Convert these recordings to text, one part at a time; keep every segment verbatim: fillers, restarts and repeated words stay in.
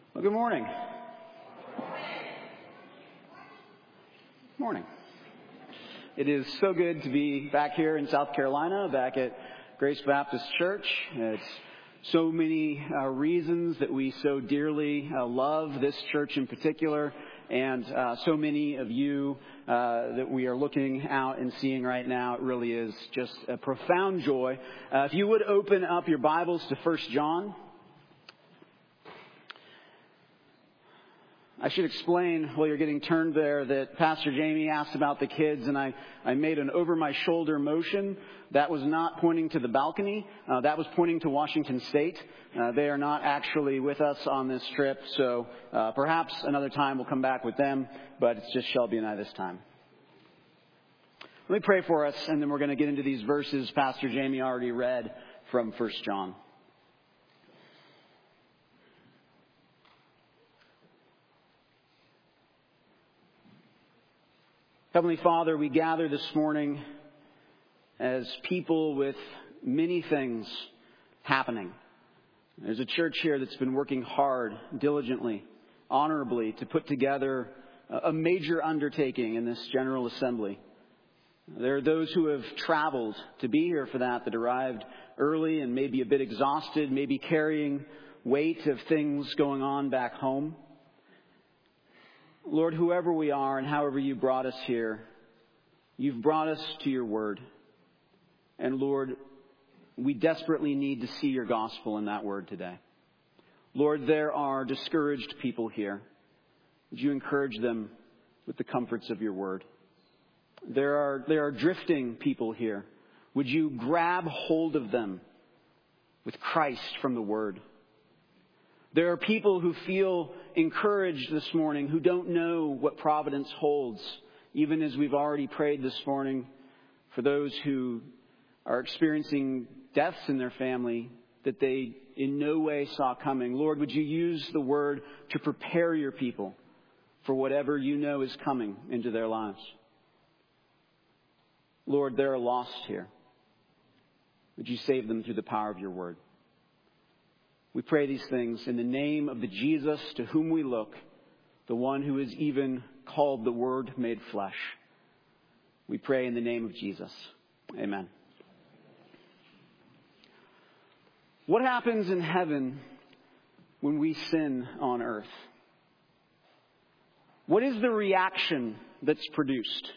Well, good morning. Morning. It is so good to be back here in South Carolina, back at Grace Baptist Church. It's so many uh, reasons that we so dearly uh, love this church in particular, and uh, so many of you uh, that we are looking out and seeing right now. It really is just a profound joy. Uh, if you would open up your Bibles to First John. I should explain while you're getting turned there that Pastor Jamie asked about the kids, and I, I made an over-my-shoulder motion. That was not pointing to the balcony. Uh, that was pointing to Washington State. Uh, they are not actually with us on this trip, so uh, perhaps another time we'll come back with them, but it's just Shelby and I this time. Let me pray for us, and then we're going to get into these verses Pastor Jamie already read from First John. Heavenly Father, we gather this morning as people with many things happening. There's a church here that's been working hard, diligently, honorably to put together a major undertaking in this General Assembly. There are those who have traveled to be here for that, that arrived early and maybe a bit exhausted, maybe carrying weight of things going on back home. Lord, whoever we are and however you brought us here, you've brought us to your word. And Lord, we desperately need to see your gospel in that word today. Lord, there are discouraged people here. Would you encourage them with the comforts of your word? There are, there are drifting people here. Would you grab hold of them with Christ from the word? There are people who feel encouraged this morning, who don't know what providence holds, even as we've already prayed this morning for those who are experiencing deaths in their family that they in no way saw coming. Lord, would you use the word to prepare your people for whatever you know is coming into their lives? Lord, they're lost here. Would you save them through the power of your word? We pray these things in the name of the Jesus to whom we look, the one who is even called the Word made flesh. We pray in the name of Jesus. Amen. What happens in heaven when we sin on earth? What is the reaction that's produced?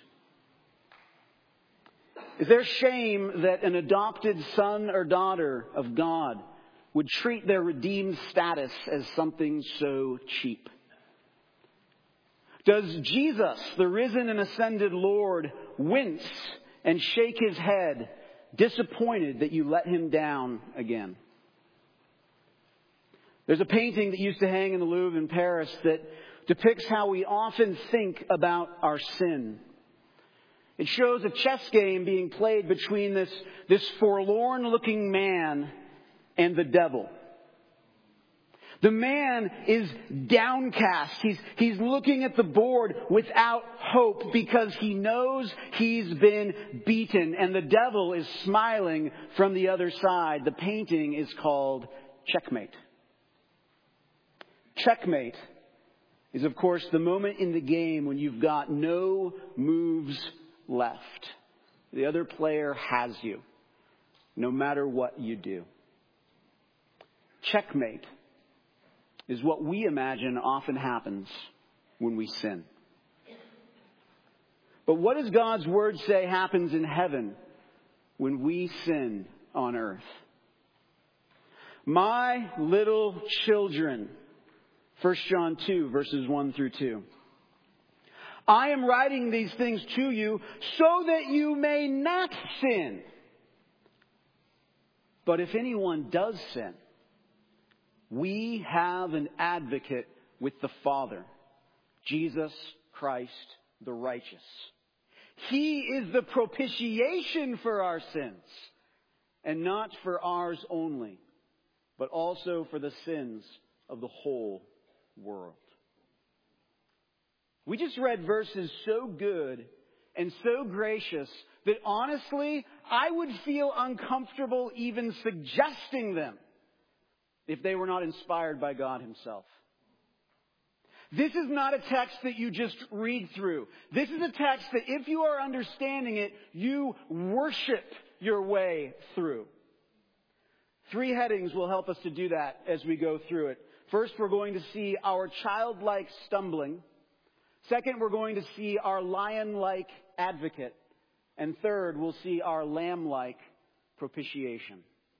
Is there shame that an adopted son or daughter of God would treat their redeemed status as something so cheap? Does Jesus, the risen and ascended Lord, wince and shake his head, disappointed that you let him down again? There's a painting that used to hang in the Louvre in Paris that depicts how we often think about our sin. It shows a chess game being played between this, this forlorn-looking man and the devil. The man is downcast. He's, he's looking at the board without hope because he knows he's been beaten. And the devil is smiling from the other side. The painting is called Checkmate. Checkmate is, of course, the moment in the game when you've got no moves left. The other player has you, no matter what you do. Checkmate is what we imagine often happens when we sin. But what does God's word say happens in heaven when we sin on earth? My little children, First John two, verses one through two. I am writing these things to you so that you may not sin. But if anyone does sin, we have an advocate with the Father, Jesus Christ the righteous. He is the propitiation for our sins, and not for ours only, but also for the sins of the whole world. We just read verses so good and so gracious that honestly, I would feel uncomfortable even suggesting them if they were not inspired by God himself. This is not a text that you just read through. This is a text that if you are understanding it, you worship your way through. Three headings will help us to do that as we go through it. First, we're going to see our childlike stumbling. Second, we're going to see our lion-like advocate. And third, we'll see our lamb-like propitiation.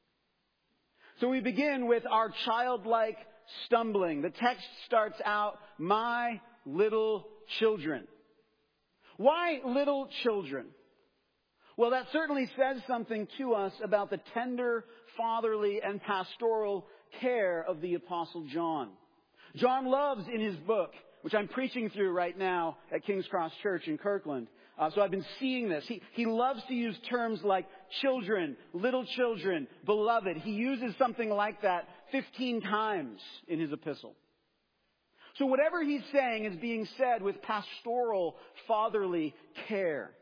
So we begin with our childlike stumbling. The text starts out, my little children. Why little children? Well, that certainly says something to us about the tender, fatherly, and pastoral care of the Apostle John. John loves in his book, which I'm preaching through right now at King's Cross Church in Kirkland. Uh, so I've been seeing this. He, he loves to use terms like children, little children, beloved. He uses something like that fifteen times in his epistle. So whatever he's saying is being said with pastoral, fatherly care.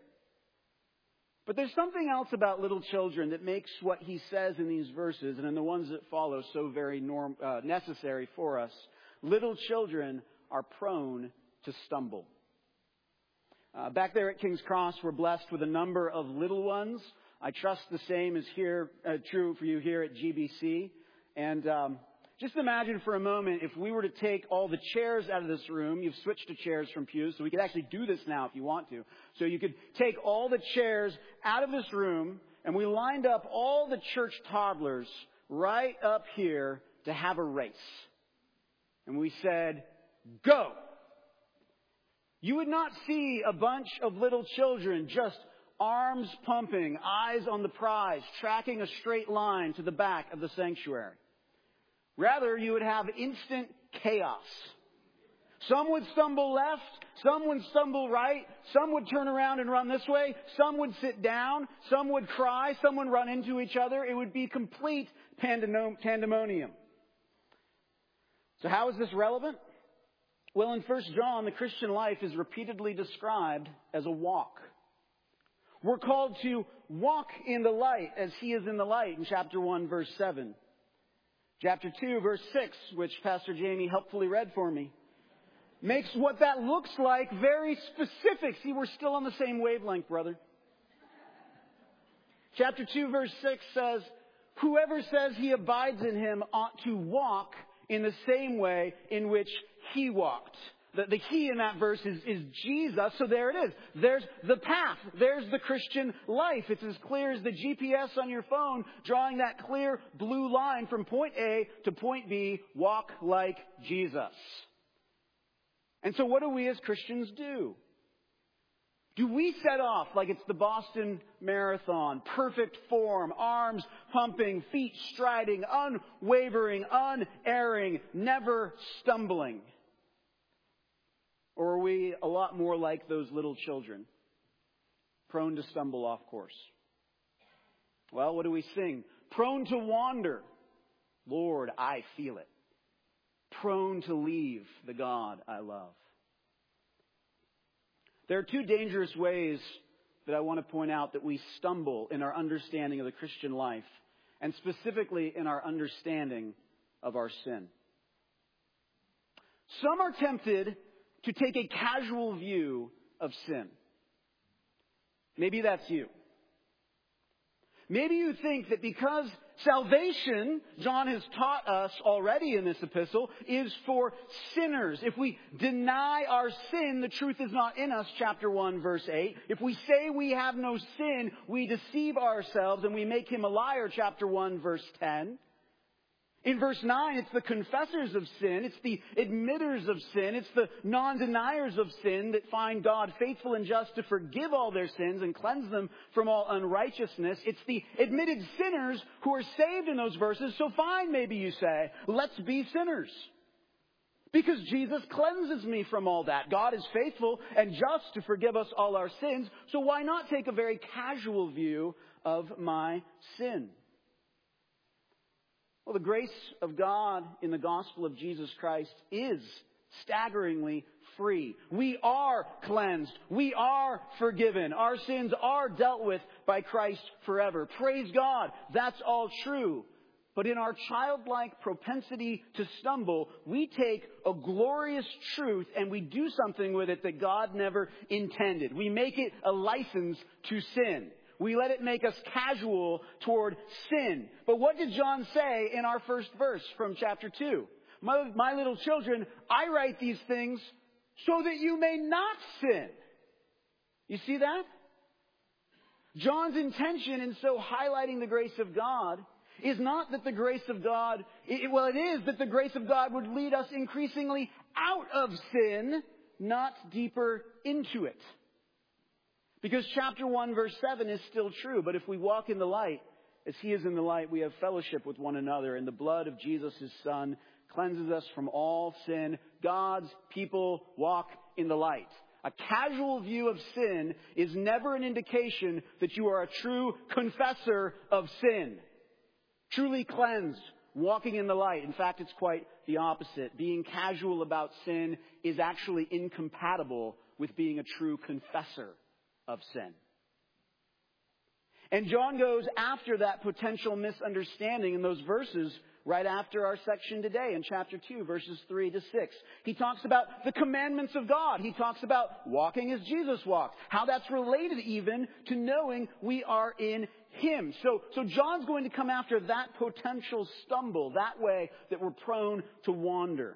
But there's something else about little children that makes what he says in these verses and in the ones that follow so very norm, uh, necessary for us. Little children are prone to stumble. Uh, back there at King's Cross, we're blessed with a number of little ones. I trust the same is here uh, true for you here at G B C. And um, just imagine for a moment if we were to take all the chairs out of this room. You've switched to chairs from pews, so we could actually do this now if you want to. So you could take all the chairs out of this room, and we lined up all the church toddlers right up here to have a race. And we said, go! You would not see a bunch of little children just arms pumping, eyes on the prize, tracking a straight line to the back of the sanctuary. Rather, you would have instant chaos. Some would stumble left, some would stumble right, some would turn around and run this way, some would sit down, some would cry, some would run into each other. It would be complete pandemonium. So how is this relevant? Well, in First John, the Christian life is repeatedly described as a walk. We're called to walk in the light as he is in the light in chapter one, verse seven. Chapter two, verse six, which Pastor Jamie helpfully read for me, makes what that looks like very specific. See, we're still on the same wavelength, brother. Chapter two, verse six says, whoever says he abides in him ought to walk in the same way in which he walked. The, the key in that verse is, is Jesus, so there it is. There's the path. There's the Christian life. It's as clear as the G P S on your phone, drawing that clear blue line from point A to point B. Walk like Jesus. And so what do we as Christians do? Do we set off like it's the Boston Marathon, perfect form, arms pumping, feet striding, unwavering, unerring, never stumbling? Or are we a lot more like those little children, prone to stumble off course? Well, what do we sing? Prone to wander. Lord, I feel it. Prone to leave the God I love. There are two dangerous ways that I want to point out that we stumble in our understanding of the Christian life, and specifically in our understanding of our sin. Some are tempted to take a casual view of sin. Maybe that's you. Maybe you think that because salvation, John has taught us already in this epistle, is for sinners. If we deny our sin, the truth is not in us, chapter one, verse eight. If we say we have no sin, we deceive ourselves and we make him a liar, chapter one, verse ten. In verse nine, it's the confessors of sin, it's the admitters of sin, it's the non-deniers of sin that find God faithful and just to forgive all their sins and cleanse them from all unrighteousness. It's the admitted sinners who are saved in those verses. So fine, maybe you say, let's be sinners. Because Jesus cleanses me from all that. God is faithful and just to forgive us all our sins. So why not take a very casual view of my sin? Well, the grace of God in the gospel of Jesus Christ is staggeringly free. We are cleansed. We are forgiven. Our sins are dealt with by Christ forever. Praise God. That's all true. But in our childlike propensity to stumble, we take a glorious truth and we do something with it that God never intended. We make it a license to sin. We let it make us casual toward sin. But what did John say in our first verse from chapter two? My, my little children, I write these things so that you may not sin. You see that? John's intention in so highlighting the grace of God is not that the grace of God, it, well, it is that the grace of God would lead us increasingly out of sin, not deeper into it. Because chapter one, verse seven is still true. But if we walk in the light, as He is in the light, we have fellowship with one another. And the blood of Jesus, His Son, cleanses us from all sin. God's people walk in the light. A casual view of sin is never an indication that you are a true confessor of sin. Truly cleansed, walking in the light. In fact, it's quite the opposite. Being casual about sin is actually incompatible with being a true confessor of sin. And John goes after that potential misunderstanding in those verses right after our section today in chapter two, verses three to six. He talks about the commandments of God. He talks about walking as Jesus walked. How that's related even to knowing we are in Him. So, so John's going to come after that potential stumble, that way that we're prone to wander.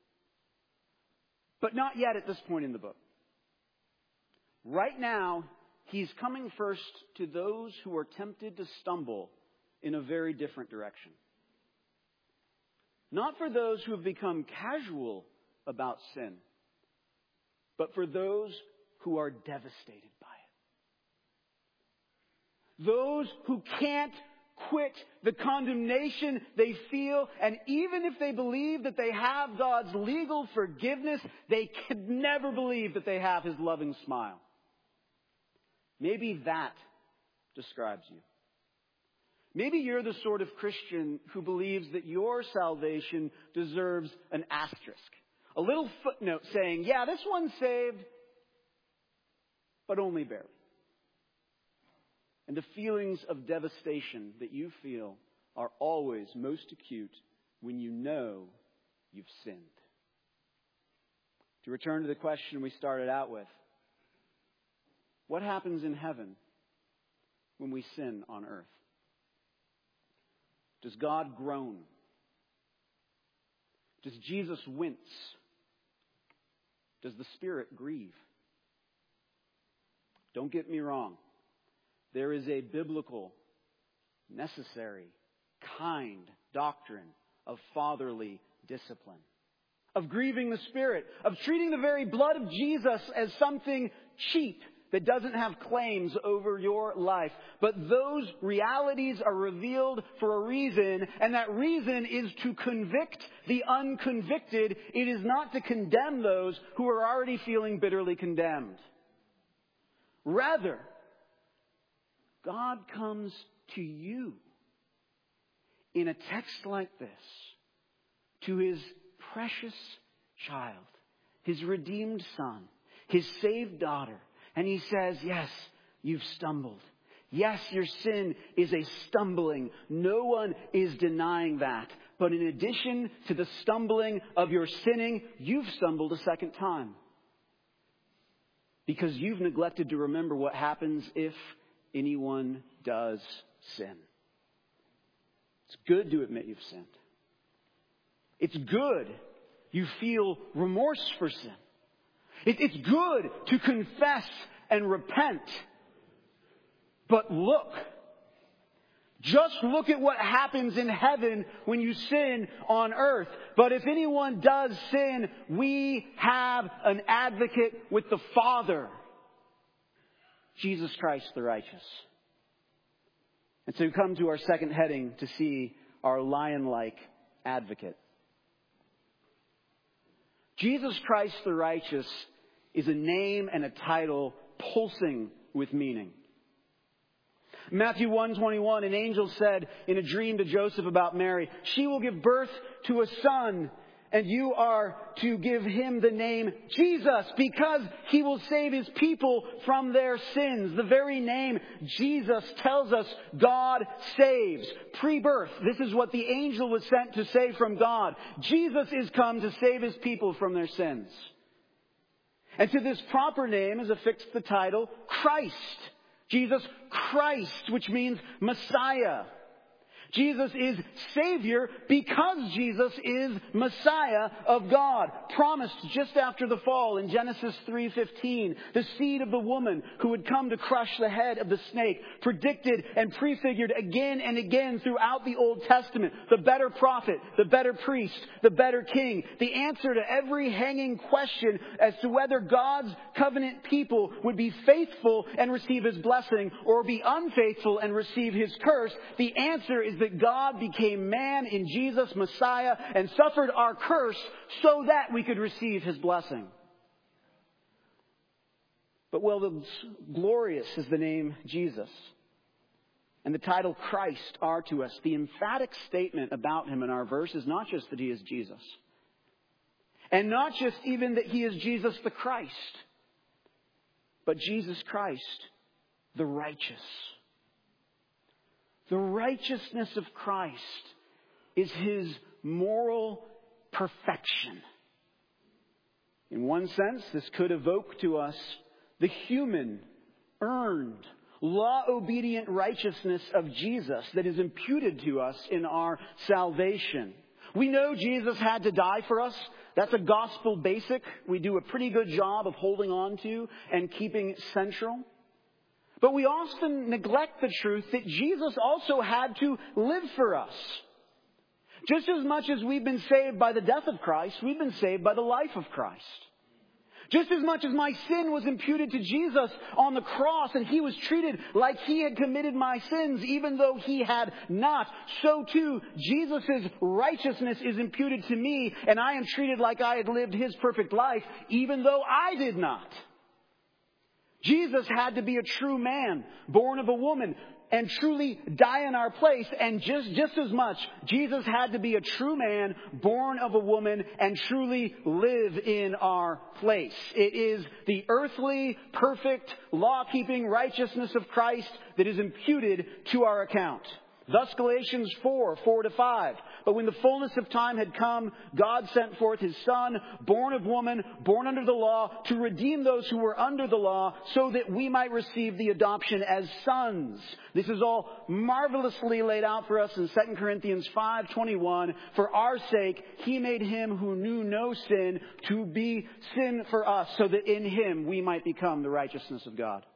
But not yet at this point in the book. Right now, he's coming first to those who are tempted to stumble in a very different direction. Not for those who have become casual about sin, but for those who are devastated by it. Those who can't quit the condemnation they feel, and even if they believe that they have God's legal forgiveness, they can never believe that they have His loving smile. Maybe that describes you. Maybe you're the sort of Christian who believes that your salvation deserves an asterisk. A little footnote saying, yeah, this one's saved, but only barely. And the feelings of devastation that you feel are always most acute when you know you've sinned. To return to the question we started out with, what happens in heaven when we sin on earth? Does God groan? Does Jesus wince? Does the Spirit grieve? Don't get me wrong. There is a biblical, necessary, kind doctrine of fatherly discipline. Of grieving the Spirit. Of treating the very blood of Jesus as something cheap that doesn't have claims over your life. But those realities are revealed for a reason, and that reason is to convict the unconvicted. It is not to condemn those who are already feeling bitterly condemned. Rather, God comes to you in a text like this, to His precious child, His redeemed son, His saved daughter, and He says, yes, you've stumbled. Yes, your sin is a stumbling. No one is denying that. But in addition to the stumbling of your sinning, you've stumbled a second time. Because you've neglected to remember what happens if anyone does sin. It's good to admit you've sinned. It's good you feel remorse for sin. It, it's good to confess and repent. But look, just look at what happens in heaven when you sin on earth. But if anyone does sin, we have an advocate with the Father, Jesus Christ the righteous. And so we come to our second heading to see our lion-like advocate. Jesus Christ the righteous is a name and a title pulsing with meaning. Matthew one twenty-one, an angel said in a dream to Joseph about Mary, she will give birth to a son, And you are to give him the name Jesus because he will save his people from their sins. The very name Jesus tells us God saves. Pre-birth. This is what the angel was sent to say from God. Jesus is come to save his people from their sins. And to this proper name is affixed the title Christ. Jesus Christ, which means Messiah. Jesus is Savior because Jesus is Messiah of God. Promised just after the fall in Genesis three fifteen. The seed of the woman who would come to crush the head of the snake. Predicted and prefigured again and again throughout the Old Testament. The better prophet, the better priest, the better king. The answer to every hanging question as to whether God's covenant people would be faithful and receive his blessing or be unfaithful and receive his curse. The answer is that God became man in Jesus, Messiah, and suffered our curse so that we could receive his blessing. But well, the glorious is the name Jesus and the title Christ are to us. The emphatic statement about him in our verse is not just that he is Jesus, and not just even that he is Jesus the Christ, but Jesus Christ, the righteous. The righteousness of Christ is his moral perfection. In one sense, this could evoke to us the human, earned, law-obedient righteousness of Jesus that is imputed to us in our salvation. We know Jesus had to die for us. That's a gospel basic we do a pretty good job of holding on to and keeping central. But we often neglect the truth that Jesus also had to live for us. Just as much as we've been saved by the death of Christ, we've been saved by the life of Christ. Just as much as my sin was imputed to Jesus on the cross and he was treated like he had committed my sins even though he had not, so too Jesus' righteousness is imputed to me and I am treated like I had lived his perfect life even though I did not. Jesus had to be a true man, born of a woman, and truly die in our place. And just, just as much, Jesus had to be a true man, born of a woman, and truly live in our place. It is the earthly, perfect, law-keeping righteousness of Christ that is imputed to our account. Thus Galatians four, four to five. But when the fullness of time had come, God sent forth his Son, born of woman, born under the law, to redeem those who were under the law, so that we might receive the adoption as sons. This is all marvelously laid out for us in Second Corinthians five twenty-one. For our sake, he made him who knew no sin to be sin for us, so that in him we might become the righteousness of God.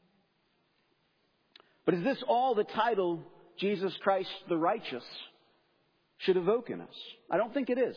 But is this all the title Jesus Christ the righteous should evoke in us? I don't think it is.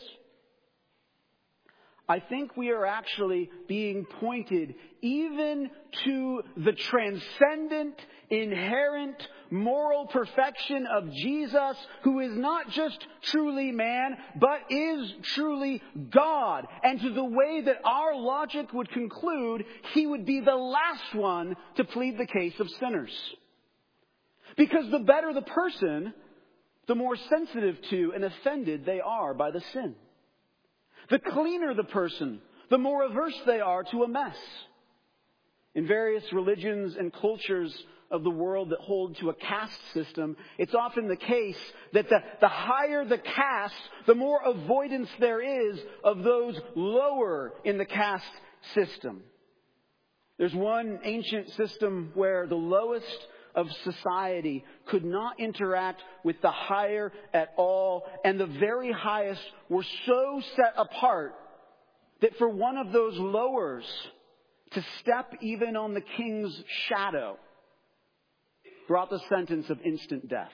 I think we are actually being pointed even to the transcendent, inherent, moral perfection of Jesus, who is not just truly man, but is truly God. And to the way that our logic would conclude, he would be the last one to plead the case of sinners. Because the better the person, the more sensitive to and offended they are by the sin. The cleaner the person, the more averse they are to a mess. In various religions and cultures of the world that hold to a caste system, it's often the case that the, the higher the caste, the more avoidance there is of those lower in the caste system. There's one ancient system where the lowest of society could not interact with the higher at all, and the very highest were so set apart that for one of those lowers to step even on the king's shadow brought the sentence of instant death.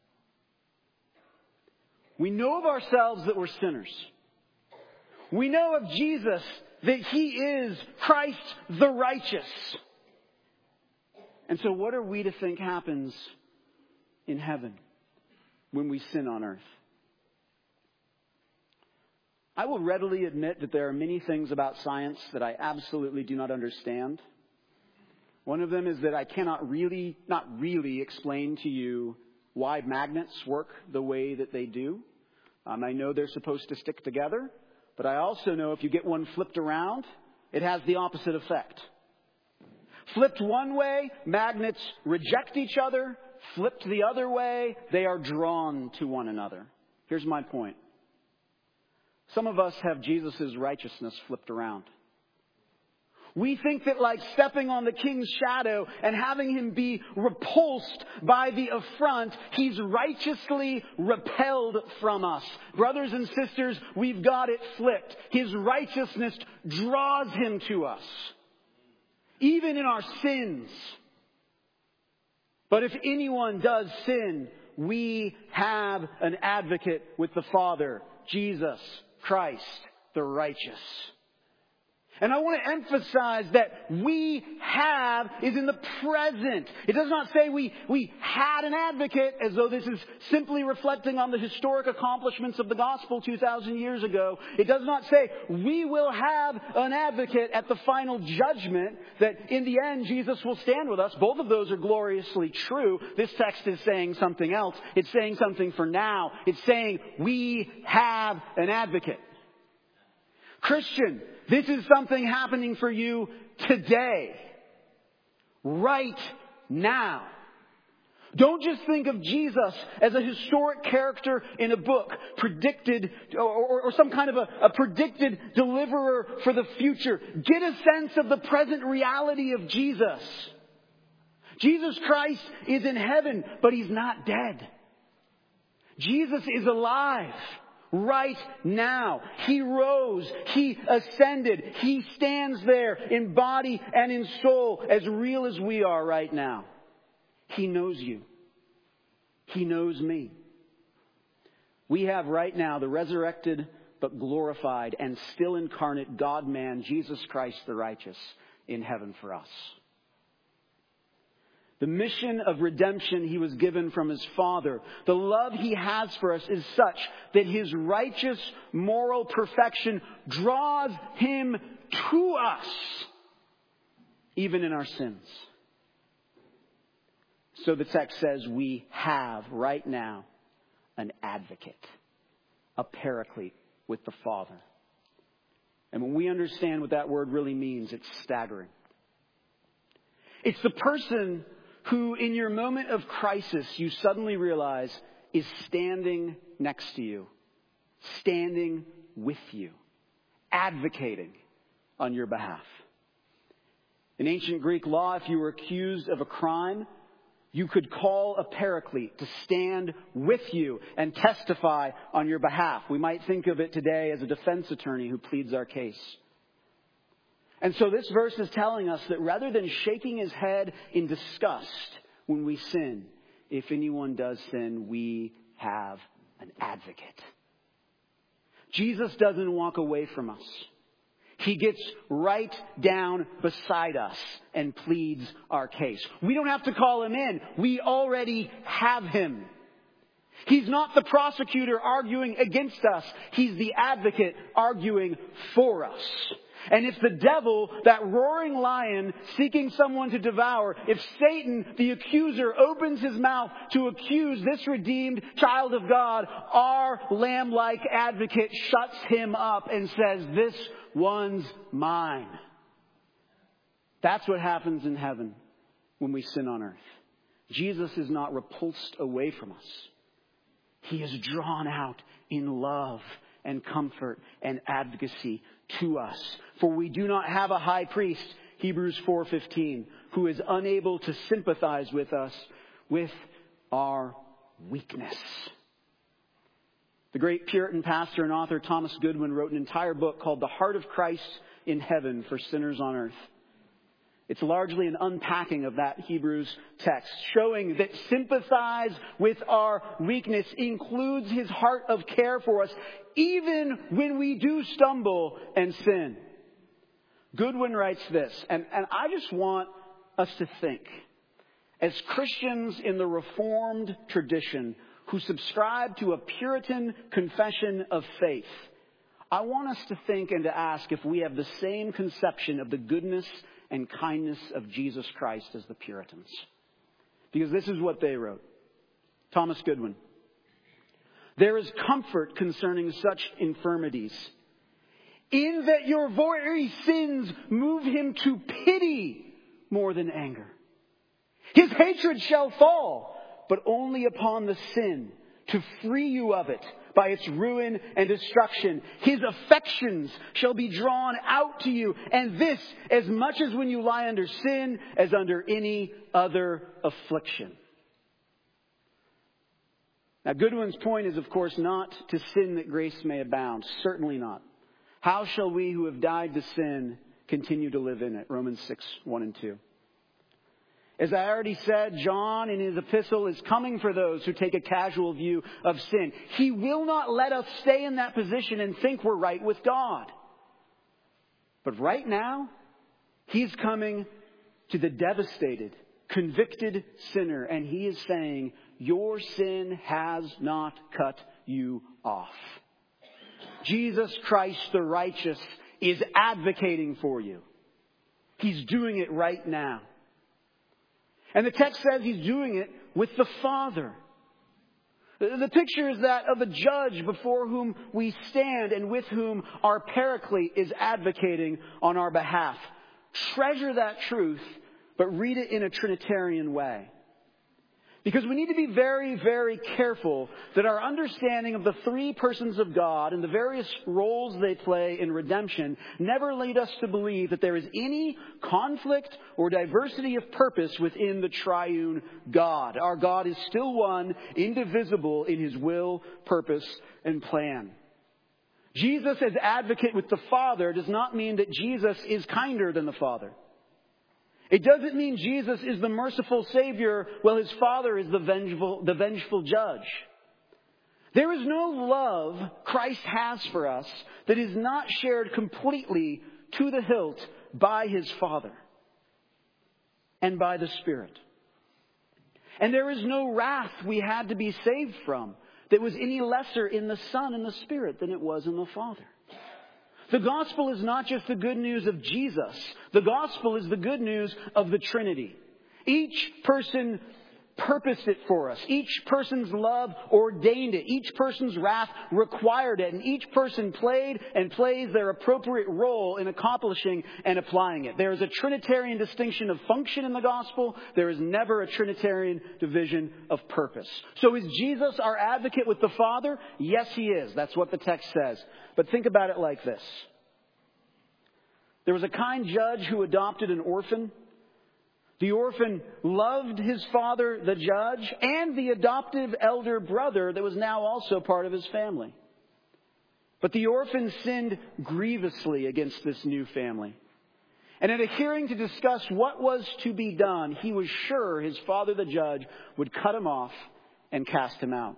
We know of ourselves that we're sinners. We know of Jesus that he is Christ the righteous. And so what are we to think happens in heaven when we sin on earth? I will readily admit that there are many things about science that I absolutely do not understand. One of them is that I cannot really, not really explain to you why magnets work the way that they do. Um, I know they're supposed to stick together. But I also know if you get one flipped around, it has the opposite effect. Flipped one way, magnets reject each other. Flipped the other way, they are drawn to one another. Here's my point. Some of us have Jesus' righteousness flipped around. We think that like stepping on the king's shadow and having him be repulsed by the affront, he's righteously repelled from us. Brothers and sisters, we've got it flipped. His righteousness draws him to us, even in our sins. But if anyone does sin, we have an advocate with the Father, Jesus Christ, the righteous. And I want to emphasize that we have is in the present. It does not say we, we had an advocate as though this is simply reflecting on the historic accomplishments of the gospel two thousand years ago. It does not say we will have an advocate at the final judgment, that in the end Jesus will stand with us. Both of those are gloriously true. This text is saying something else. It's saying something for now. It's saying we have an advocate. Christian, this is something happening for you today. Right now. Don't just think of Jesus as a historic character in a book, predicted, or, or, or some kind of a, a predicted deliverer for the future. Get a sense of the present reality of Jesus. Jesus Christ is in heaven, but he's not dead. Jesus is alive. Right now. He rose. He ascended. He stands there in body and in soul, as real as we are right now. He knows you. He knows me. We have right now the resurrected but glorified and still incarnate God-man, Jesus Christ the righteous, in heaven for us. The mission of redemption he was given from his Father, the love he has for us is such that his righteous moral perfection draws him to us, even in our sins. So the text says we have right now an advocate, a paraclete with the Father. And when we understand what that word really means, it's staggering. It's the person who in your moment of crisis you suddenly realize is standing next to you, standing with you, advocating on your behalf. In ancient Greek law, if you were accused of a crime, you could call a paraclete to stand with you and testify on your behalf. We might think of it today as a defense attorney who pleads our case. And so this verse is telling us that rather than shaking his head in disgust when we sin, if anyone does sin, we have an advocate. Jesus doesn't walk away from us. He gets right down beside us and pleads our case. We don't have to call him in. We already have him. He's not the prosecutor arguing against us. He's the advocate arguing for us. And if the devil, that roaring lion seeking someone to devour, if Satan, the accuser, opens his mouth to accuse this redeemed child of God, our lamb-like advocate shuts him up and says, "This one's mine." That's what happens in heaven when we sin on earth. Jesus is not repulsed away from us. He is drawn out in love and comfort and advocacy to us. For we do not have a high priest, Hebrews four fifteen, who is unable to sympathize with us with our weakness. The great Puritan pastor and author Thomas Goodwin wrote an entire book called The Heart of Christ in Heaven for Sinners on Earth. It's largely an unpacking of that Hebrews text, showing that sympathize with our weakness includes his heart of care for us, even when we do stumble and sin. Goodwin writes this, and, and I just want us to think, as Christians in the Reformed tradition who subscribe to a Puritan confession of faith, I want us to think and to ask if we have the same conception of the goodness and kindness of Jesus Christ as the Puritans. Because this is what they wrote. Thomas Goodwin. There is comfort concerning such infirmities. in that your very sins move him to pity more than anger. His hatred shall fall, but only upon the sin, to free you of it by its ruin and destruction. His affections shall be drawn out to you, and this as much as when you lie under sin as under any other affliction. Now, Goodwin's point is, of course, not to sin that grace may abound. Certainly not. How shall we who have died to sin continue to live in it? Romans six, one and two. As I already said, John in his epistle is coming for those who take a casual view of sin. He will not let us stay in that position and think we're right with God. But right now, he's coming to the devastated, convicted sinner, and he is saying, your sin has not cut you off. Jesus Christ the righteous is advocating for you. He's doing it right now. And the text says he's doing it with the Father. The picture is that of a judge before whom we stand and with whom our Paraclete is advocating on our behalf. Treasure that truth, but read it in a Trinitarian way. Because we need to be very, very careful that our understanding of the three persons of God and the various roles they play in redemption never lead us to believe that there is any conflict or diversity of purpose within the triune God. Our God is still one, indivisible in his will, purpose, and plan. Jesus as advocate with the Father does not mean that Jesus is kinder than the Father. It doesn't mean Jesus is the merciful Savior while his Father is the vengeful, the vengeful judge. There is no love Christ has for us that is not shared completely to the hilt by his Father and by the Spirit. And there is no wrath we had to be saved from that was any lesser in the Son and the Spirit than it was in the Father. The gospel is not just the good news of Jesus. The gospel is the good news of the Trinity. Each person purposed it for us. Each person's love ordained it. Each person's wrath required it. And each person played and plays their appropriate role in accomplishing and applying it. There is a Trinitarian distinction of function in the gospel. There is never a Trinitarian division of purpose. So is Jesus our advocate with the Father? Yes, he is. That's what the text says. But think about it like this. There was a kind judge who adopted an orphan. The orphan loved his father, the judge, and the adoptive elder brother that was now also part of his family. But the orphan sinned grievously against this new family. And at a hearing to discuss what was to be done, he was sure his father, the judge, would cut him off and cast him out.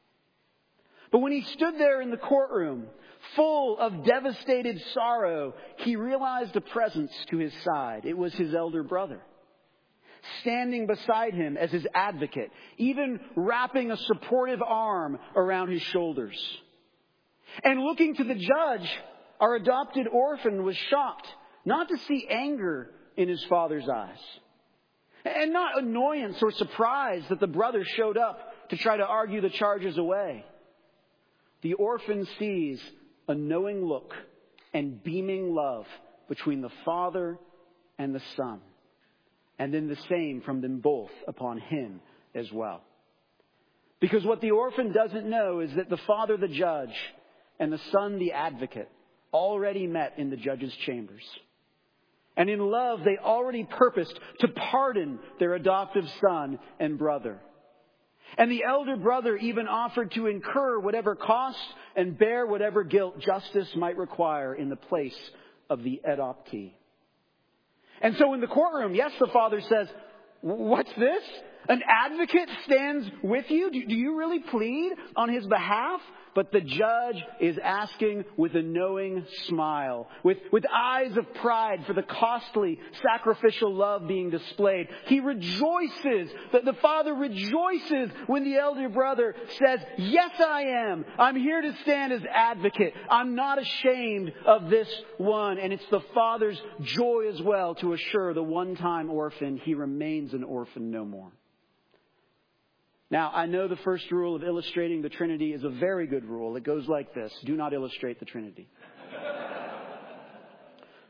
But when he stood there in the courtroom, full of devastated sorrow, he realized a presence to his side. It was his elder brother, standing beside him as his advocate, even wrapping a supportive arm around his shoulders. And looking to the judge, our adopted orphan was shocked not to see anger in his father's eyes, and not annoyance or surprise that the brother showed up to try to argue the charges away. The orphan sees a knowing look and beaming love between the Father and the Son. And then the same from them both upon him as well. Because what the orphan doesn't know is that the Father, the judge, and the Son, the advocate, already met in the judge's chambers. And in love, they already purposed to pardon their adoptive son and brother. And the elder brother even offered to incur whatever cost and bear whatever guilt justice might require in the place of the adoptee. And so in the courtroom, yes, the father says, "What's this? An advocate stands with you? Do you really plead on his behalf?" But the judge is asking with a knowing smile, with, with eyes of pride for the costly sacrificial love being displayed. He rejoices, that the father rejoices when the elder brother says, "Yes, I am. I'm here to stand as advocate. I'm not ashamed of this one." And it's the father's joy as well to assure the one-time orphan he remains an orphan no more. Now, I know the first rule of illustrating the Trinity is a very good rule. It goes like this: do not illustrate the Trinity.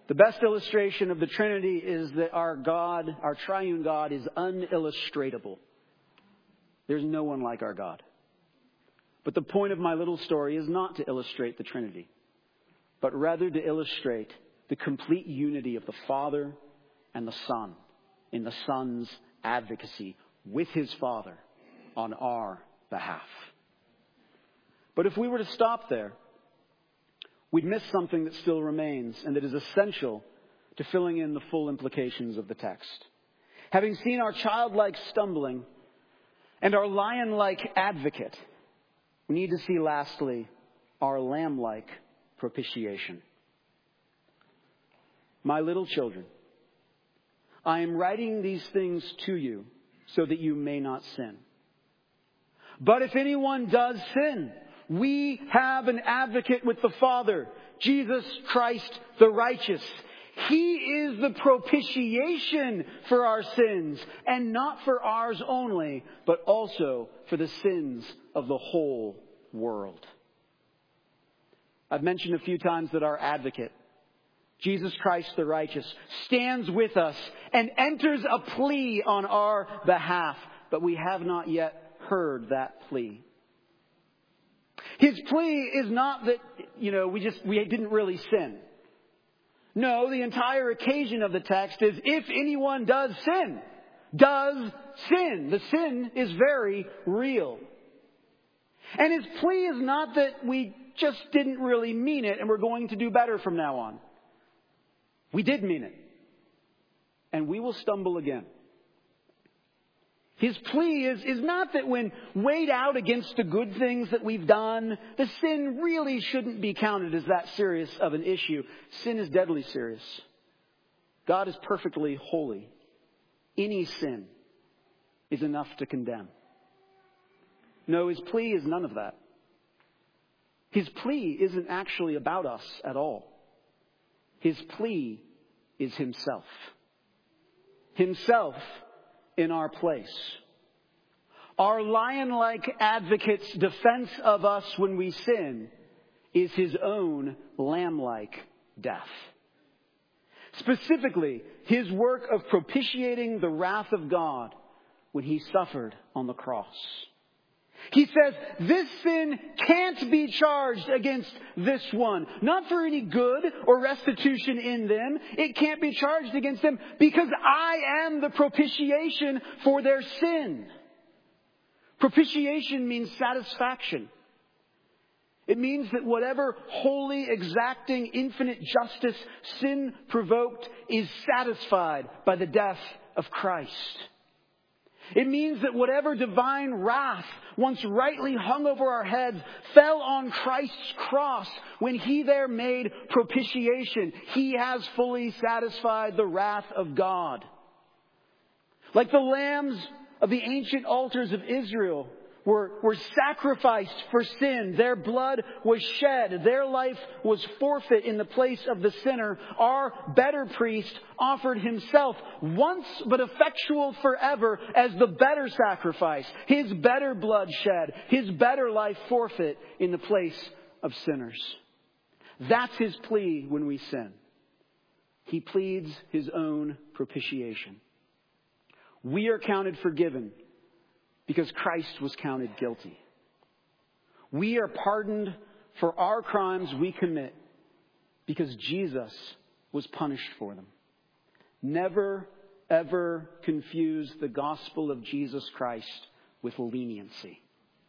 The best illustration of the Trinity is that our God, our triune God, is unillustratable. There's no one like our God. But the point of my little story is not to illustrate the Trinity, but rather to illustrate the complete unity of the Father and the Son in the Son's advocacy with his Father on our behalf. But if we were to stop there, we'd miss something that still remains and that is essential to filling in the full implications of the text. Having seen our childlike stumbling and our lion-like advocate, we need to see lastly our lamb-like propitiation. My little children, I am writing these things to you so that you may not sin. But if anyone does sin, we have an advocate with the Father, Jesus Christ the righteous. He is the propitiation for our sins, and not for ours only, but also for the sins of the whole world. I've mentioned a few times that our advocate, Jesus Christ the righteous, stands with us and enters a plea on our behalf, but we have not yet heard that plea. His plea is not that, you know, we just, we didn't really sin. No, the entire occasion of the text is if anyone does sin, does sin. The sin is very real. And his plea is not that we just didn't really mean it and we're going to do better from now on. We did mean it. And we will stumble again. His plea is, is not that when weighed out against the good things that we've done, the sin really shouldn't be counted as that serious of an issue. Sin is deadly serious. God is perfectly holy. Any sin is enough to condemn. No, his plea is none of that. His plea isn't actually about us at all. His plea is himself. Himself in our place. Our lion-like advocate's defense of us when we sin is his own lamb-like death. Specifically, his work of propitiating the wrath of God when he suffered on the cross. He says, this sin can't be charged against this one. Not for any good or restitution in them. It can't be charged against them because I am the propitiation for their sin. Propitiation means satisfaction. It means that whatever holy, exacting, infinite justice sin provoked is satisfied by the death of Christ. It means that whatever divine wrath once rightly hung over our heads fell on Christ's cross when he there made propitiation. He has fully satisfied the wrath of God. Like the lambs of the ancient altars of Israel were, were sacrificed for sin. Their blood was shed. Their life was forfeit in the place of the sinner. Our better priest offered himself once but effectual forever as the better sacrifice. His better blood shed. His better life forfeit in the place of sinners. That's his plea when we sin. He pleads his own propitiation. We are counted forgiven because Christ was counted guilty. We are pardoned for our crimes we commit because Jesus was punished for them. Never, ever confuse the gospel of Jesus Christ with leniency.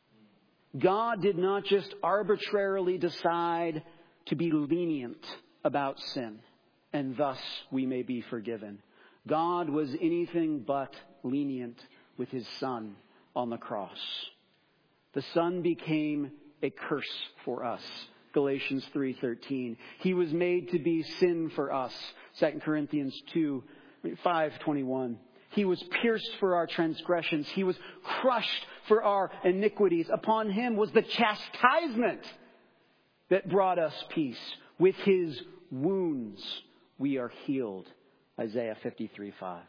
God did not just arbitrarily decide to be lenient about sin, and thus we may be forgiven. God was anything but lenient with his Son on the cross. The Son became a curse for us. Galatians three thirteen. He was made to be sin for us. Second Corinthians two, five twenty-one. He was pierced for our transgressions. He was crushed for our iniquities. Upon him was the chastisement that brought us peace. With his wounds we are healed. Isaiah fifty-three five.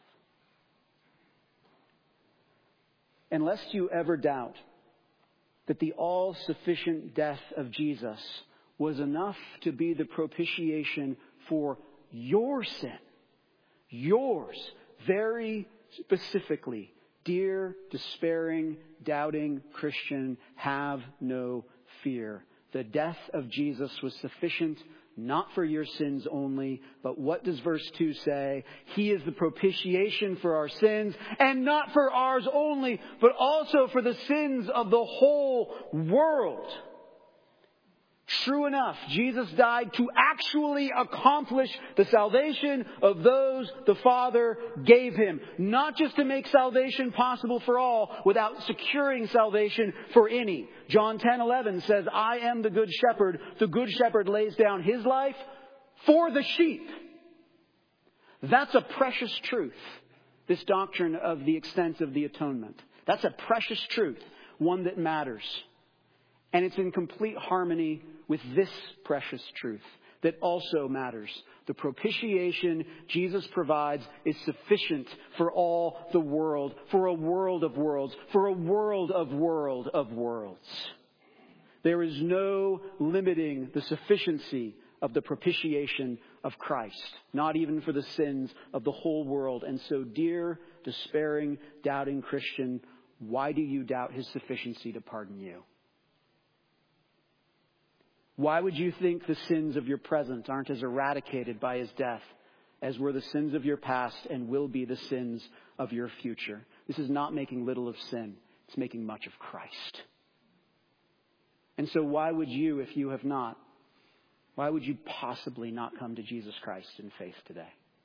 And lest you ever doubt that the all-sufficient death of Jesus was enough to be the propitiation for your sin. Yours, very specifically. Dear, despairing, doubting Christian, have no fear. The death of Jesus was sufficient, not for your sins only, but what does verse two say? He is the propitiation for our sins, and not for ours only, but also for the sins of the whole world. True enough, Jesus died to actually accomplish the salvation of those the Father gave him. Not just to make salvation possible for all without securing salvation for any. John ten eleven says, I am the good shepherd. The good shepherd lays down his life for the sheep. That's a precious truth. This doctrine of the extent of the atonement. That's a precious truth. One that matters. And it's in complete harmony with this precious truth that also matters. The propitiation Jesus provides is sufficient for all the world, for a world of worlds, for a world of world of worlds. There is no limiting the sufficiency of the propitiation of Christ, not even for the sins of the whole world. And so, dear, despairing, doubting Christian, why do you doubt his sufficiency to pardon you? Why would you think the sins of your present aren't as eradicated by his death as were the sins of your past and will be the sins of your future? This is not making little of sin. It's making much of Christ. And so why would you, if you have not, why would you possibly not come to Jesus Christ in faith today?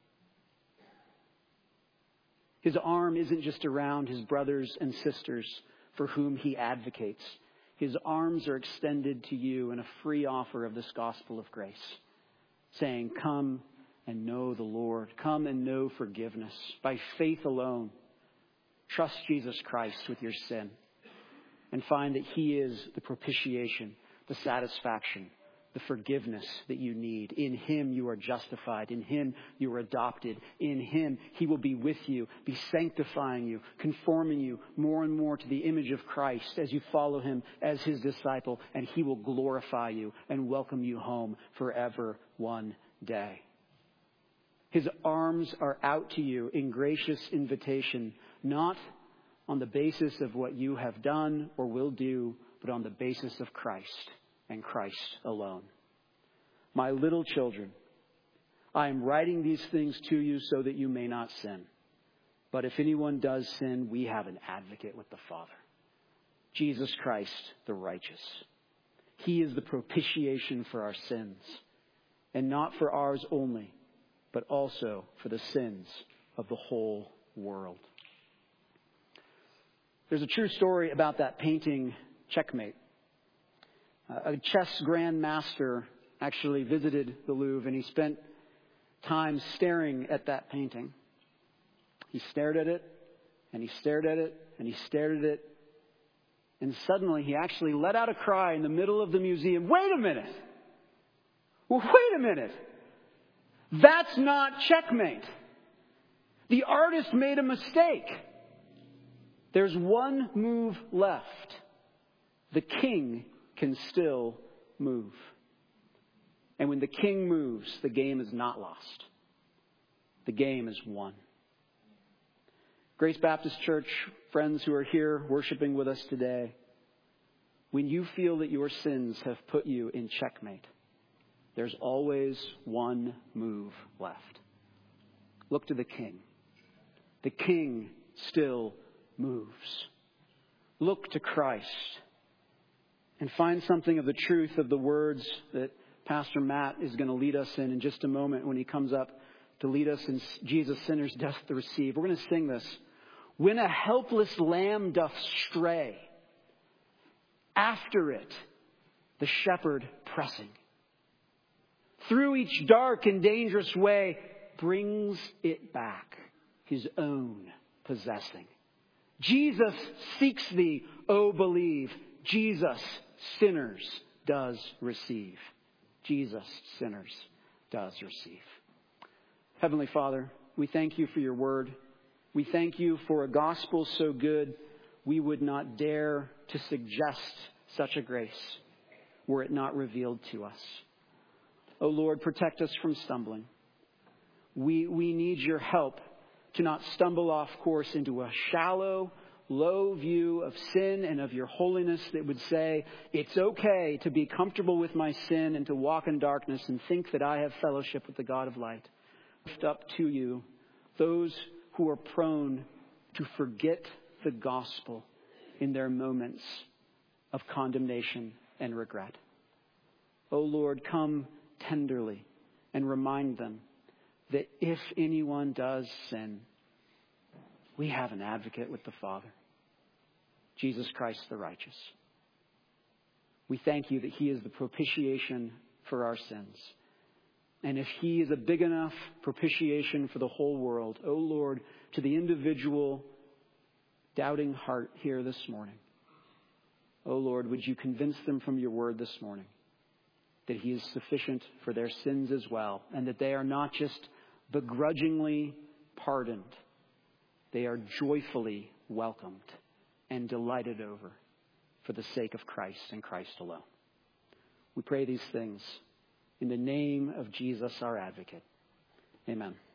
His arm isn't just around his brothers and sisters for whom he advocates. His arms are extended to you in a free offer of this gospel of grace, saying, come and know the Lord. Come and know forgiveness by faith alone. Trust Jesus Christ with your sin and find that he is the propitiation, the satisfaction, the forgiveness that you need. In him you are justified. In him you are adopted. In him he will be with you, be sanctifying you, conforming you more and more to the image of Christ as you follow him as his disciple, and he will glorify you and welcome you home forever one day. His arms are out to you in gracious invitation, not on the basis of what you have done or will do, but on the basis of Christ and Christ alone. My little children, I am writing these things to you so that you may not sin. But if anyone does sin, we have an advocate with the Father, Jesus Christ, the righteous. He is the propitiation for our sins, and not for ours only, but also for the sins of the whole world. There's a true story about that painting, Checkmate. Uh, a chess grandmaster actually visited the Louvre, and he spent time staring at that painting. He stared at it, and he stared at it, and he stared at it. And suddenly he actually let out a cry in the middle of the museum. Wait a minute! Well, wait a minute! That's not Checkmate. The artist made a mistake. There's one move left. The king can still move. And when the king moves, the game is not lost. The game is won. Grace Baptist Church, friends who are here worshiping with us today, when you feel that your sins have put you in checkmate, there's always one move left. Look to the king. The king still moves. Look to Christ and find something of the truth of the words that Pastor Matt is going to lead us in in just a moment when he comes up to lead us in Jesus sinners doth receive. We're going to sing this. When a helpless lamb doth stray, after it the shepherd pressing, through each dark and dangerous way, brings it back, his own possessing. Jesus seeks thee, oh believe. Jesus sinners does receive. Jesus sinners does receive. Heavenly Father, we thank you for your word. We thank you for a gospel so good we would not dare to suggest such a grace were it not revealed to us. O Lord, protect us from stumbling. We, we need your help to not stumble off course into a shallow, low view of sin and of your holiness that would say, it's okay to be comfortable with my sin and to walk in darkness and think that I have fellowship with the God of light. Lift up to you those who are prone to forget the gospel in their moments of condemnation and regret. O Lord, come tenderly and remind them that if anyone does sin, we have an advocate with the Father, Jesus Christ the righteous. We thank you that he is the propitiation for our sins. And if he is a big enough propitiation for the whole world, O Lord, to the individual doubting heart here this morning, O Lord, would you convince them from your word this morning that he is sufficient for their sins as well, and that they are not just begrudgingly pardoned, they are joyfully welcomed and delighted over for the sake of Christ and Christ alone. We pray these things in the name of Jesus, our advocate. Amen.